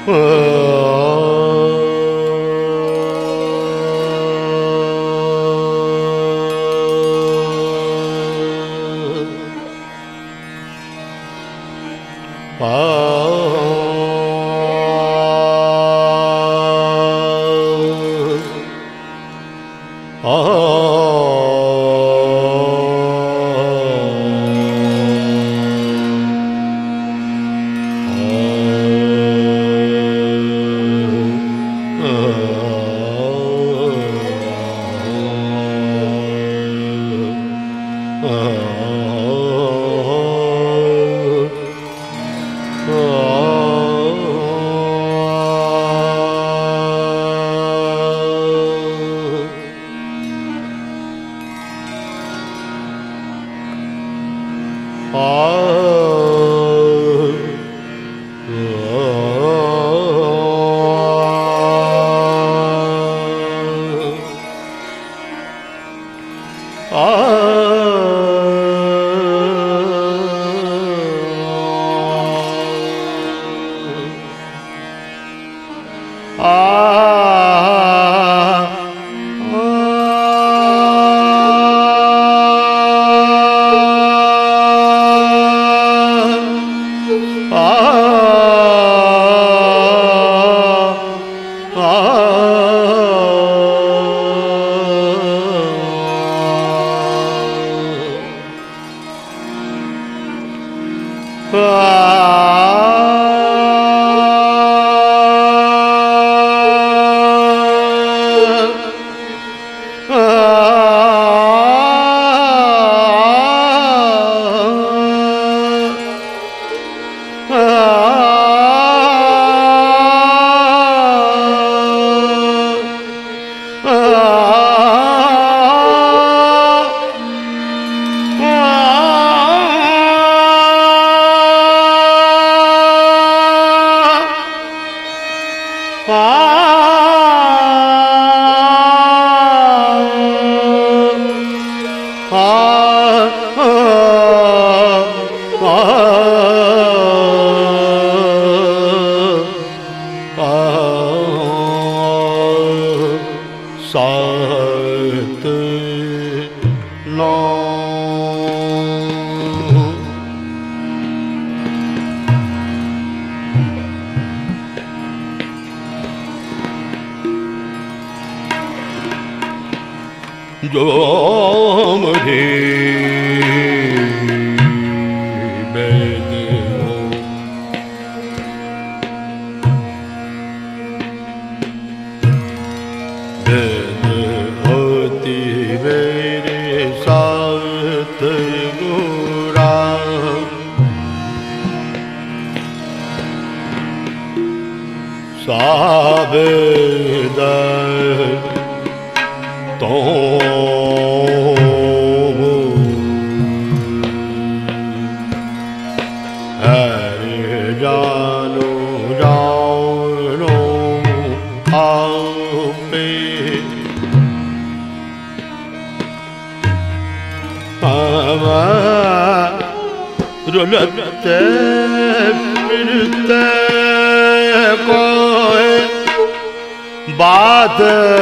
बात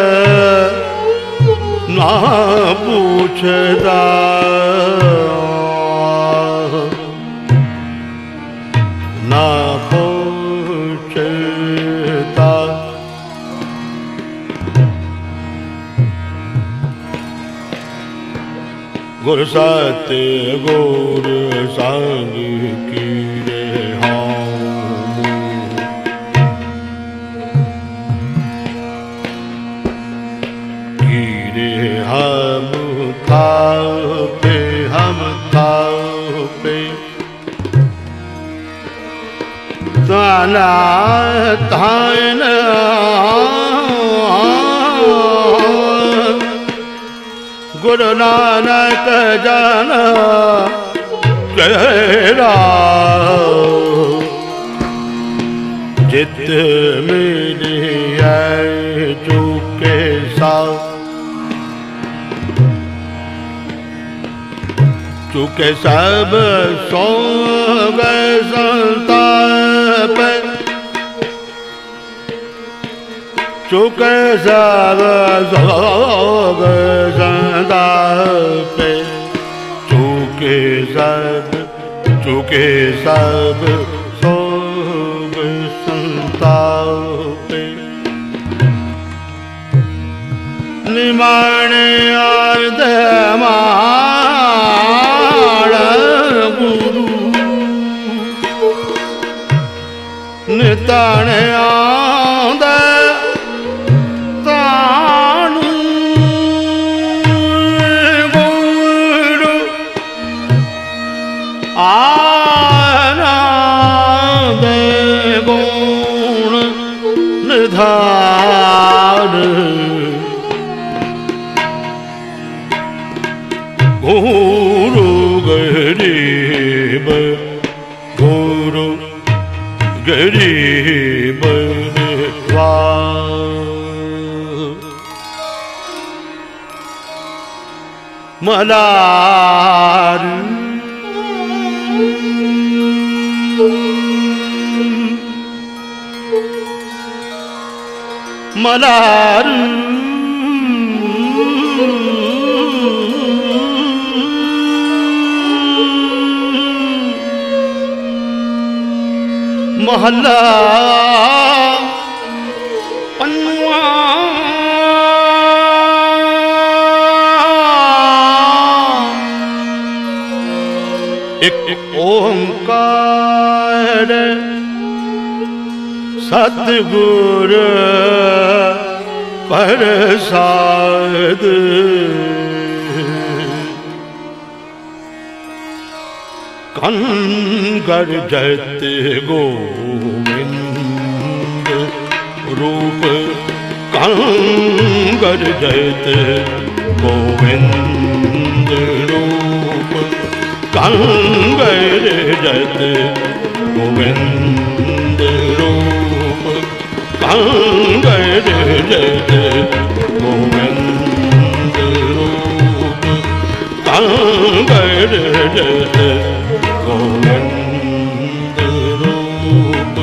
ना पूछदा ना पूछता गुर सत्य गुर संग की रे हम था पे ताना तान गुरु नानक जन तेरा जित मेरी है चुके साथ चुके सब सो गए संताप चुके सब सोग संतापे, चुके सब सोग संतापे। निमाण आद माण गुरु, निताण आद ताणु गुरु, आनंद गुण निधान। गुरु गरीब, गुरु गरीब मलार मलार महला पन्वा। एक ओंकार सतगुर प्रसाद, कंगर जत गोविंद रूप, कंगर जत गोविंद रूप, कंगर जत गोविंद रूप, कंगर जत गोविंद रूप, कंगर जत गोविंद रूप।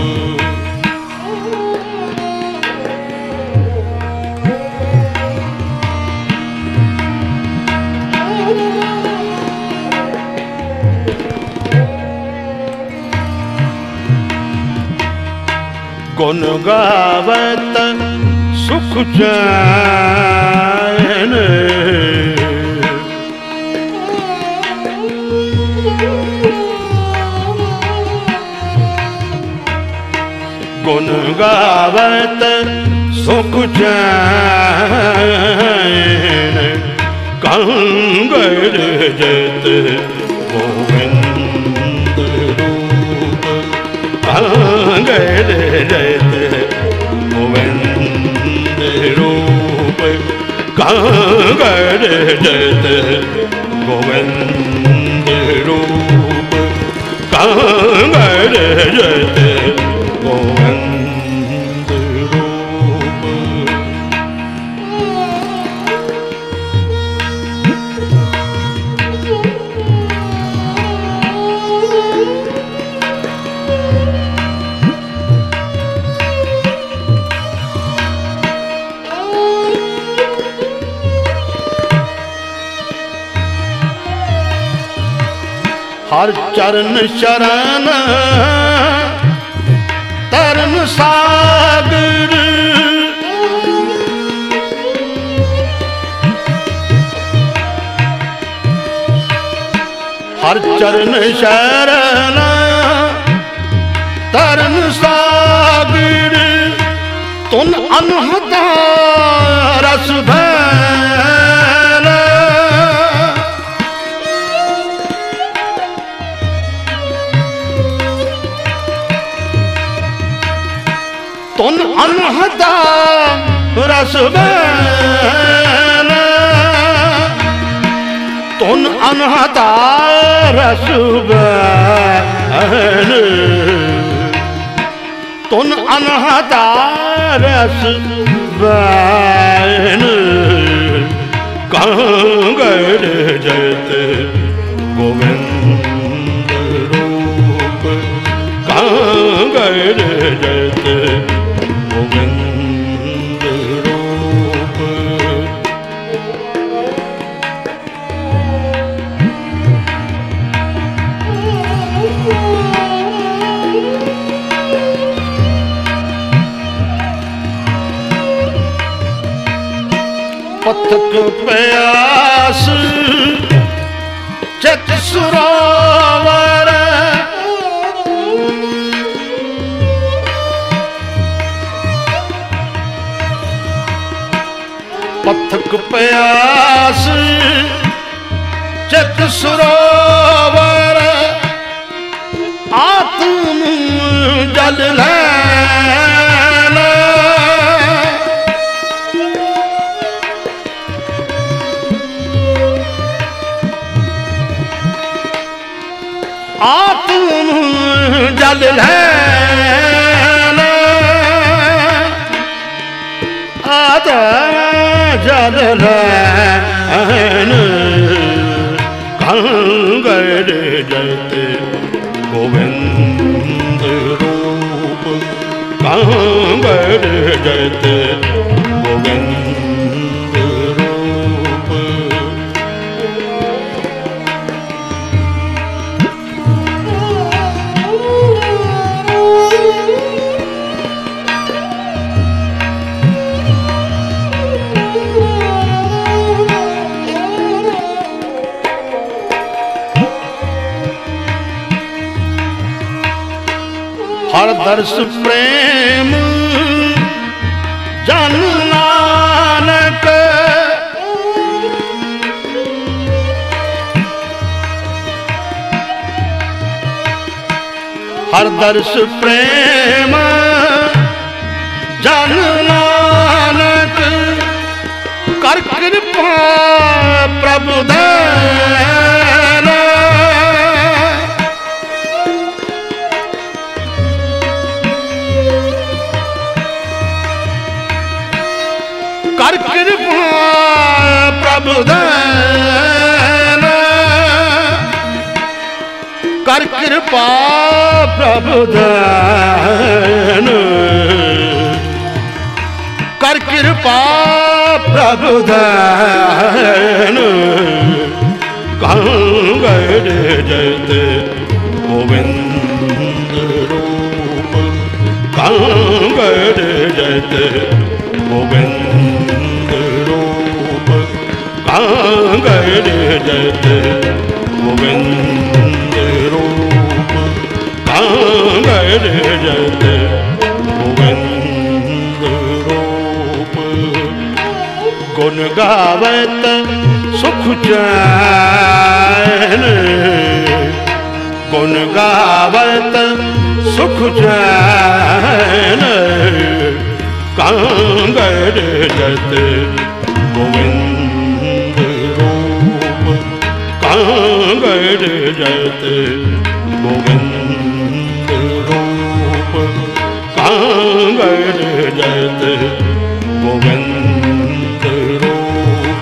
गुण गावत सुख चैन, गुण गावत सुख चैन, कंगर जत गोविंद रूप, कंगर जत गोविंद रूप, कंगर जत गोविंद रूप, कंगर जत गोविंद रूप। हर चरण शरण तरन सागर, हर चरण शरण तरन सागर, तुन अनहता रस भैल, तुन अनहता रस भैल, तुन अनहता रस भैल, तुन अनहता रस भैल, कंगर जत गोविंद रूप, कंगर जत गोविंद को प्यास चित सरोवर पथक प्यास चित सरोवर आत्म जल लेना आत्म जल लेना आत्म जल लेना कंगड़ जयते गोविंद रूप कंगड़ जयते गोविंद रूप हर दर्श प्रेम जन नानक हर दर्श प्रेम जन नानक कर कृपा प्रभु देना कर कृपा प्रभु देना कर कृपा प्रभु देना कर कृपा प्रभु देना कंगड़ जयते गोविंद रूप कंगड़ जयते गोविंद रूप कंगड़ जयते गोविंद रूप कंगड़ जयते गोविंद रूप गुण गावत सुख चैन गुण गावत सुख चैन कंगड़ जयते गोविंद रूप कंगड़ जयते गोविंद रूप कंगड़ जयते गोविंद रूप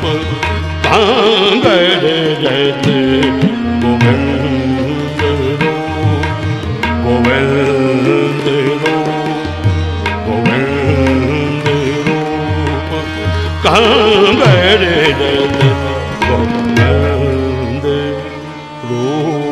कंगड़ जयते गोविंद रूप गोविंद रूप कंगड़ जयते गोविंद रूप